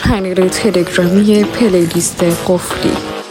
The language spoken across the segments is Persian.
چنل تلگرامی پلیلیست قفلی.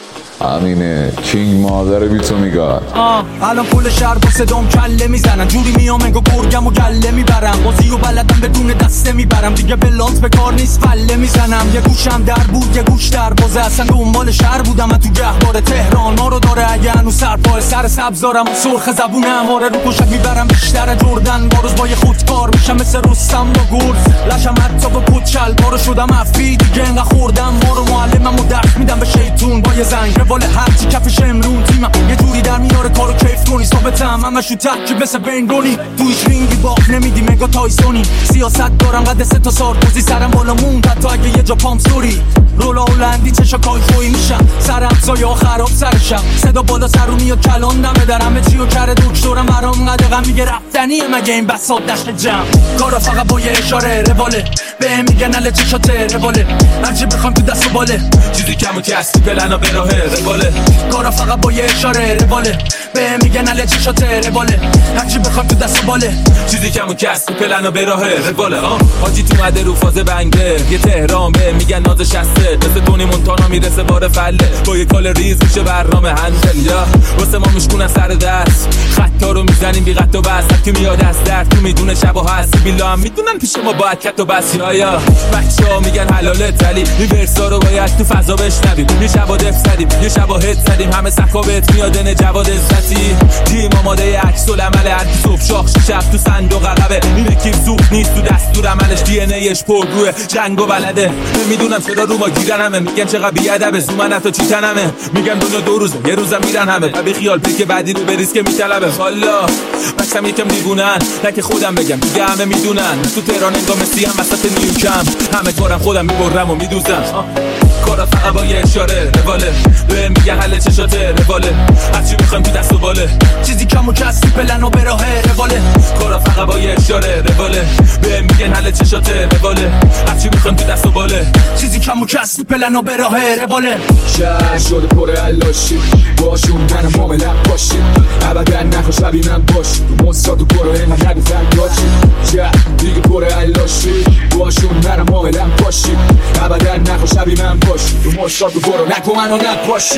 همینه کینگ مادر بیتو میگاد. الان پول شهر با صدام کله میزنن، جوری میام انگو گرگم و گله میبرم، بازی و بلدم بدون دسته میبرم، دیگه بلانس به کار نیست فله میزنم. یه گوشم در بود یه گوش در بازه، اصلا دنبال شهر بودم من تو گهوار تهران. ما رو داره اگه هنو سرپای سر سبزارم و سرخ زبونم، آره رو گوشک میبرم بیشتر جردن، با روز با یه خودکار میشم مثل رستم با گرز، لشم حتی با پوچل بارو شدم افی دیگه انقدر خوردم. ما رو معلمم و درس میدم به شیطون با یه زنگ واله هرچی کفش امرون تیمم یه جوری در میاره کارو کیف کنی، ثابتم همشو ترکیب مثل بینگونی، تو هیچ رینگی باخت نمیدی مگا تایسونی، سیاست دارم قد سه تا سارکوزی، سرم بالا موند حتی اگه یه جا پام سوری، رولا هلندی چشا کایفوی میشم، سرم سایه خراب سرشم، صدا بالا سرو میاد کلان دمه در همه چی و کره دکترم برام قدقم میگه رفتنیه مگه این بساط دشت جمع، کارا فقط با یه اشاره رواله، به میگن اله چشاته رواله، هرچی بخوام تو دست و باله، چیزی کمو که هستی پلنا به راهه رواله، کارا فقط با یه اشاره رواله، به میگن اله چشاته رواله، هرچی بخوام تو دست و باله، چیزی کمو که هستی پلنا به راهه رواله. حاجی تو مده رو فاز بنگه یه تهران به میگن ناز شسته، مثل تونی مونتانا میرسه بار فله، با یه کال ریز میشه برنامه هندل، یا واسه ما میشکنن سر دست، خطا رو میزنیم بی قط و بس، که میاد از درد تو میدونه شب و هست، بیلا هم میدونن پیش ما باید کت و بس، یا بچه ها میگن حلالت ولی این ورسا رو باید تو فضا بشنویم، یه شب و دف زدیم یه شب و هد زدیم، همه سخابت میادن جواد عزتی، تیم آماده عکس العمل هر کی صبح شاخ شب تو صندوق عقبه، این اکیپ زوخ نیست تو دستور عملش، دی ان ایش پر روه جنگ و بلده، نمیدونم چرا رو ما گیرن همه، میگن چقدر بیادبه زومن حتی چی تنمه، میگم دنیا دو روزه یه روزم میرن همه، و بی خیال پیک بعدی رو بریز که میطلبه، والا بچم یکم دیوونن نه که خودم بگم دیگه همه میدونن، تو تهران انگار مسی هم وسط نیوکم، همه کارم خودم میبرم و میدوزم، کارا فقط با یه اشاره رواله، به میگه حل چشاته رواله، هرچی میخوایم تو دست و باله، چیزی کم و کسی پلن و براهه رواله، کارا فقط با یه اشاره رواله، به میگه حل چشاته رواله، هرچی میخوایم تو دست و باله، چیزی کم و کسی پلن و براهه رواله. شهر شده پر علاشی باشون منم معاملم باشی، ابدا نخوش ببینم باش تو مصاد و برو اینقدر نگو فرگاشی، شهر دیگه پر علاشی باشون منم معاملم باشی، ابدا نخوش ببینم باش تو مصاد و برو نگو منو نباشی،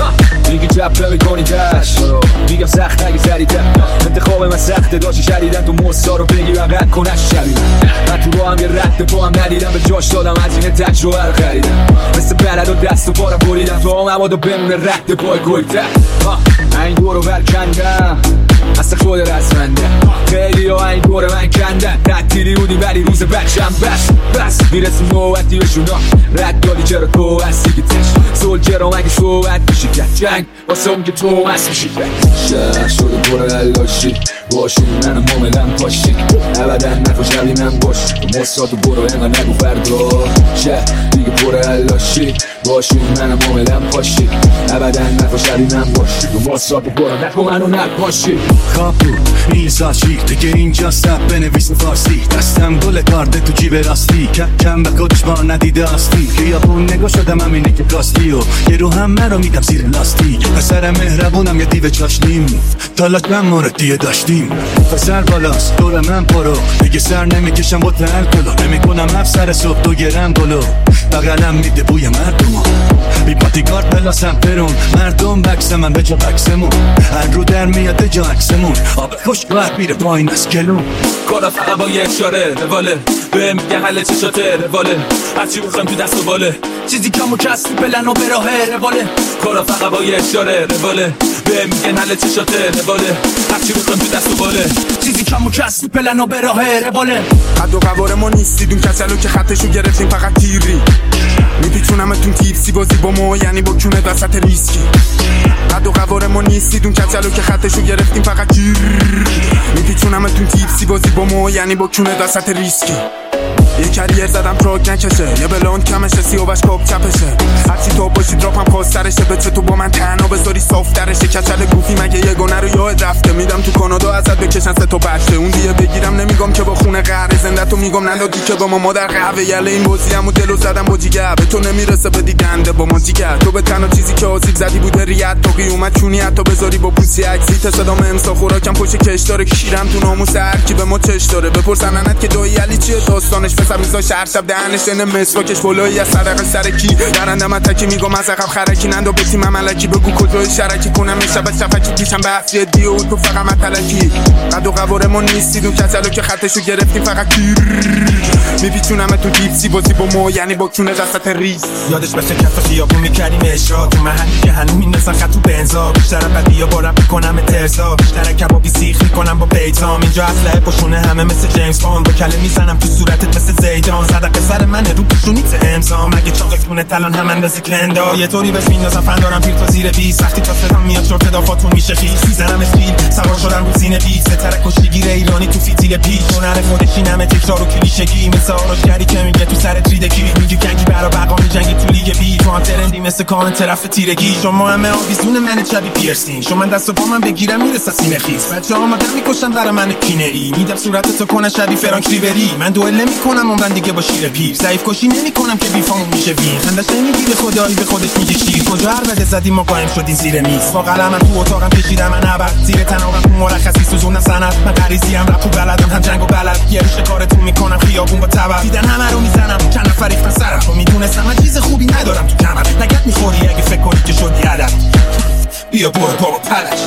دیگه جبه میکنی دشت میگم سخت نگی زریده، انتخاب من سخته داشتی شدیدن تو مصاد رو بگی و قد کنش شبیدن، من تو رو هم یه رد با هم ندیدم، به جاش دادم از این تجربه رو خریدم، مثل بلد و دست و بارم بریدم تو هم عباد و بمونه رد پای گلده، این دورو برکندم اصلا خود رسمنده، خیلی ها این دور من کندن، تعطیلی بودی ولی روز بچم بس میرسیم نوبتی بشونا، رد دادی چرا تو هستی که تش سولجر هم اگه صحبت میشه کرد، جنگ واسه اون که تو مست میشه کرد، شهر شده پر علاشی باشون منم معاملم پاشی، ابدا نخوش ببینم باش تو مصاد و برو اینقدر نگو فردا، شهر دیگه پر علاشی باشون منم معاملم پاشی، ابدا نخوش ببینم باش تو مصاد و برو نگو منو نباشی. خواب بود این ساشی دیگه اینجا سب بنویس فارسی، دستم گل کارده تو جیب راستی، کم به خودش با ندیده آستی، که یا اون نگاه شدم همینه که کاستی و یه رو هم من رو میدم زیر لاستیک، پسر مهربونم یه دیو چاشنیم تالاک من موردیه داشتیم، پسر بالاست دور من پرو دیگه سر نمیکشم با تلکلو، نمیکنم افسر صبح دو گرم گلو، بغلم میده بوی مردمو، بی پاتیکارت بلاسم پرون، مردم بکس من به جا بکسمون، هر رو در میاد جا عکسمون، آب خوشگاه میره پایین از گلون، کارا فقط با یه اشاره رواله، به میگه حل چشاته رواله، هرچی بخوایم تو دست و باله، چیزی کم و کسی پلن و براهه رواله، کارا فقط با یه اشاره رواله، به میگه حل چشاته رواله، هرچی بخوایم تو دست و باله، چیزی کم و کسی پلن و براهه رواله. قد و قوار ما نیستید اون کسلو که خطشو گرفتیم فقط تیری، میپیچونمتون تیپسی بازی با ما یعنی با کونه وسط ریسکی، قد و قوار ما نیستید اون کسلو که خطشو گرفتیم فقط تیری، میپیچونمتون تیپسی بازی با ما یعنی با کونه وسط ریسکی، یه کریر زدم تراک نکشه، یه بلاند کمشه سیاوش کاب چپشه، هرچی تو باشی دراپم خواسترشه، به چه تو با من تنها بذاری صاف درشه، کچل گوفی مگه یه گونه رو یاد رفته، میدم تو کانادا ازت بکشن 3 تا بچه، اون دیگه بگیرم نمیگم که با خونه قهر زنده تو میگم ندادی که با ما در قهوه، یله این بازیم و دلو زدم با جیگر، به تو نمیرسه بدی دنده با ما جیگر، تو به تنها چیزی که آسیب زدی بوده ریت، تو قیومت چونی حتی بذاری با پوسی عکسی، صدام امسا خوراکم پشت کش داره، کشیرم تو ناموس هر کی به ما چش داره، بپرسن انت که دایی علی چیه داستانش، پسر میذاش هر شب دهنش اینه مسواکش بلایی از صدقه سرکی درنده من تکی میگم از عقب خرکی نندو به تیم ملکی بگو کجای شرکی کنم این شب شفکی پیشم بحث جدی و تو فقط متلکی قد و قوارمون نیستید اون کسلو که خطشو گرفتیم فقط میپیچونم تو دیپسی بازی با ما یعنی با کونه دستت ریز یادش بشه کف خیابون میکردیم اشرا تو محلی که هنو میندازن خط تو بنزا بیشتر بدی یا بارم میکنم ترزا بیشتر کبابی سیخ میکنم با بیتام اینجا اسلحه پشونه همه مثل جیمز باند با کله میزنم تو صورتت مثل زیدان صدقه سر منه رو پشونیت امضا مگه چاقتونه تلان هم اندازه کلندا یه طوری بهش میندازم فندارم پیر تا زیر 20 وقتی تا صدام میاد شورت دافاتون میشه خیس میزنم اسپیل سوار شدم رو سینه 20 ستاره کشتیگیر ایرانی تو فیتیل پیش هنر خودش اینمه تکرار و کلیشگی مثل آراشگری که میگه تو سر تریدکی میگی کنگی برا بقا میجنگی تو لیگ بی تو هم ترندی مثل کان طرف تیرگی شما همه آویزون من شبی پیرسین شما من دستو با من بگیرم میرسه سینه خیس بچه‌ها آمدن میکشن برا من کینه ای میدم صورتتو کنه شبی فرانک ریبری من دوئل نمیکنم عمرن دیگه با شیر پیر ضعیف کشی نمیکنم که بیفام میشه وین خندش نمیگیره خدایی به خودش میگه شیر کجا هر بده زدیم ما قایم شدیم زیر میز با قلمم تو اتاقم کشیدم من ابر زیر تنابم تو مرخصی سوزون سند من غریزی ام رپ و بلدم هم جنگ و بلد یه روش کارتون میکنم خیابون با تبر دیدن همه رو میزنم چند نفر ریختن سرم تو میدونستم من چیز خوبی ندارم تو کمر نگت میخوری اگه فکر کنی که شدی عدد بیا برو بابا پلش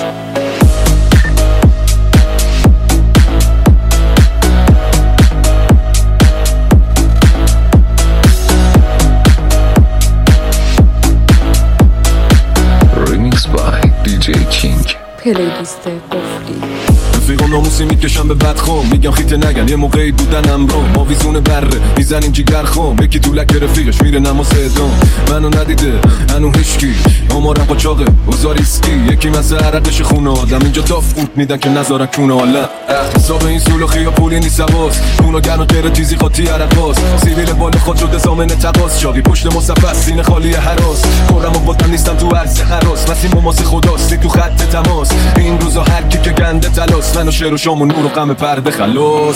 Remix by DJ King. پلیلیست قفلی رفیقم ناموسی میکشم به بدخوام میگم خیته نگن یه موقعی بودنم رو ما ویزون بره میزنیم جیگر خام یکی تو لک رفیقش میره نماز ادام منو ندیده هنو هیشکی آمارم قاچاقه اوزا ریسکی یکی مثل عرقش خونه آدم اینجا داف قوت میدن که نذارن کونه حالا حساب این سولو خیا پولی نیست حواس کونو گن و غیر تیزی خاطی عرقاس سیویل بال خود شده زامن تقاس شاقی پشت مصفص سینه خالی حراس خورم و بطن نیستم تو عرض حراس مسیم مماس خداستی تو خط تماس این روزا هر کی که گنده تلاس من و شعر و شام و نور و غم پرده خلاص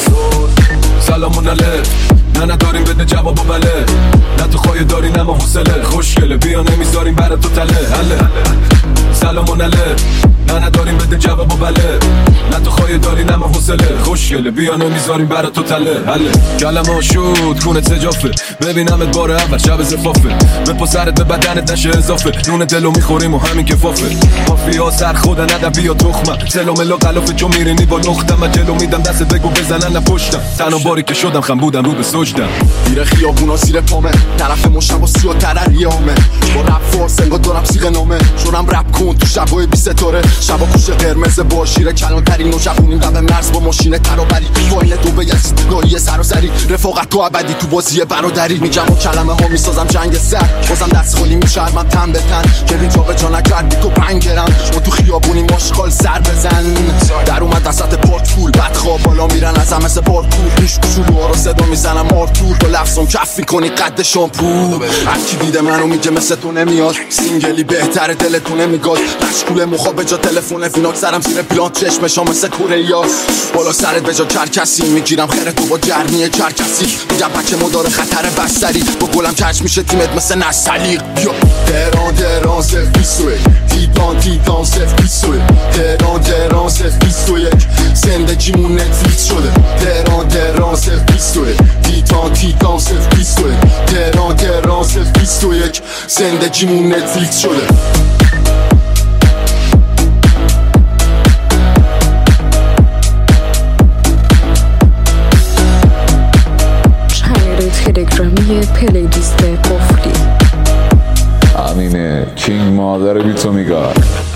سلامون علیک نه نداریم بده جواب و بله نه تو خواهی داری نه ما حوصله خوشگله بیا نمیذاریم برای تو تله هله سلامون علیک نه نداریم بده جواب و بله نه تو خواهی داری نه ما حوصله خوشگله بیا نمیذاریم برای تو تله هله کلمه شد کونت سجافه ببینمت بار اول شب زفافه به سرت به بدنت نشه اضافه نون دلو میخوریم و همین کفافه مافیا سر خودن ادبی و تخمه سلو ملو قلافه چون میرینی با نختم من جلو میدم دست بگو بزنن نپشتم تنها باری که شدم خم بودم رو به سجدم میره خیابونا زیر پامه طرف مشم و سی و ترریامه با رپ فارس انگار دارم سیغ نامه شورم رپ کن تو شبای 20 ستاره شبا کوش قرمز با شیر کلانترین و جوونیم قبل مرز با ماشین ترابری واینه دو به یستگاهی سراسری رفاقت تو ابدی تو بازی برادری میگم و کلمه ها میسازم جنگ سر بازم دست خالی میشرمم تن به تن که این جا جا نکردی تو پنگرم ما تو خیابونی ماشغال سر بزن در اومد وسط پارک فول بدخواب بالا میرن از همه پارکور پیش کوچولوها رو صدا میزنم آرتور با لفظم کف میکنی قد شامپو هر کی دیده منو میگه مثل تو نمیاد سینگلی بهتره دلتون نمیگاد مشغول مخاب به جا تلفن فیناک سرم زیر پلان چشمشام مثل کوریا بالا سرت به جا کرکسی میگیرم خیره تو با گرمی کرکسی میگم بچه مدار خطر بستری با گلم کش میشه تیمت مثل نستلیق تهران صرف 21 تیتان صرف 21 تهران صرف 21 زندگیمون نتفلیکس شده تهران صرف 21 تیتان صرف 21 تهران صرف 21 زندگیمون نتفلیکس شده تلگرامی پلیلیست قفلی همینه کینگ مادر بیتومیگا